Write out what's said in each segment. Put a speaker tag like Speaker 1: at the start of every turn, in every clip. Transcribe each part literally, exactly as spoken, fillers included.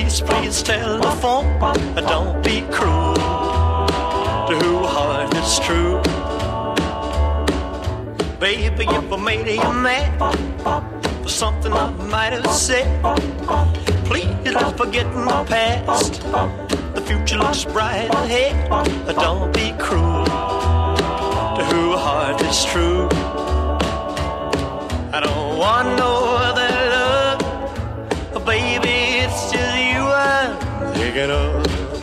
Speaker 1: Please, please telephone, don't be cruel to who heart is true. Baby, if I made you mad for something I might have said, please don't forget the past. The future looks bright ahead. Don't be cruel to who heart is true. I don't want no other love, baby, it's just you I'm thinking of.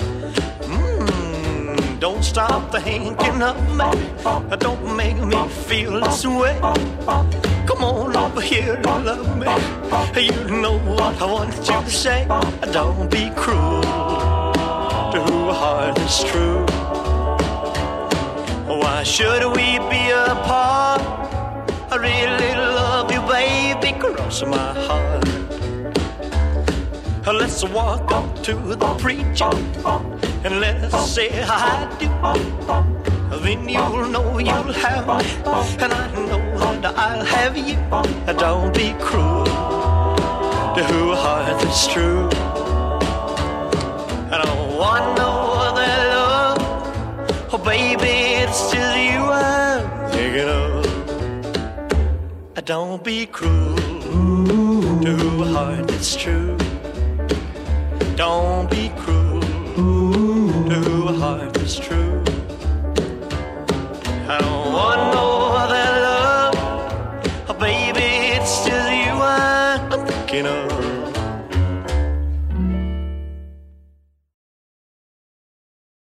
Speaker 1: Mm, don't stop thinking of me, don't make me feel this way. Come on over here and love me, you know what I want you to say. Don't be cruel to who heart is true. Why should we be apart? I really love you, baby, cross my heart. Let's walk up to the preacher and let's say I do. Then you'll know you'll have me, and I know that I'll have you. Don't be cruel to who heart is true. I don't want no other love, oh baby, it's just you I'm thinking of. Don't be cruel to who heart is true. Don't be cruel to who heart is true.